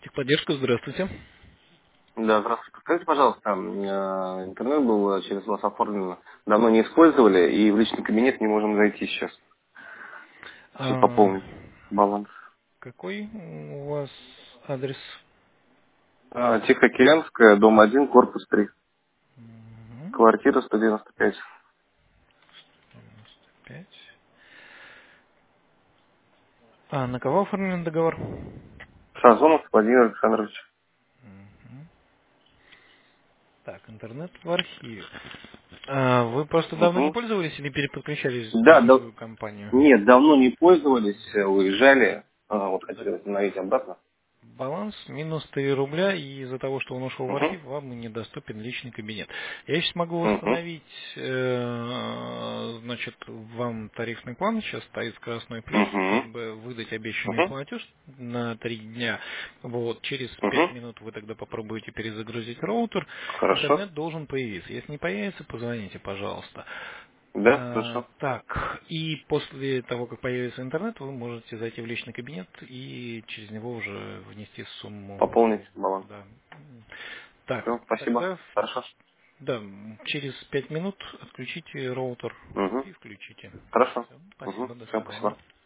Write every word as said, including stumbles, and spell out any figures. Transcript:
Техподдержка, здравствуйте. Да, здравствуйте. Скажите, пожалуйста, э, интернет был через вас оформлен, давно не использовали, и в личный кабинет не можем зайти сейчас, чтобы А, пополнить баланс. какой у вас адрес? А, Тихоокеанская, дом один, корпус три, Мгм. квартира сто девяносто пять. девяносто пять. А, на кого оформлен договор? Сазонов Владимир Александрович. Мгм. Так, интернет в архиве. А, вы просто давно не Угу. пользовались или переподключались на Да, да, другую компанию? нет, давно не пользовались, э, уезжали, а, вот Да. хотели восстановить обратно. Баланс минус три рубля, и из-за того, что он ушел в Угу. архив, вам и недоступен личный кабинет. Я сейчас могу Угу. восстановить, э, значит, вам тарифный план, сейчас стоит скоростной плюс, как Угу. бы выдать обещанный Угу. платеж на три дня. Вот, через пять Угу. минут вы тогда попробуете перезагрузить роутер, Хорошо. интернет должен появиться. Если не появится, позвоните, пожалуйста. Да, А, хорошо. так, и после того, как появится интернет, вы можете зайти в личный кабинет и через него уже внести сумму. Пополнить баланс. Да. Так, Все, спасибо. тогда, Хорошо. да, через пять минут отключите роутер Угу. и включите. Хорошо. Всё, Угу. спасибо, до Все, свидания. спасибо.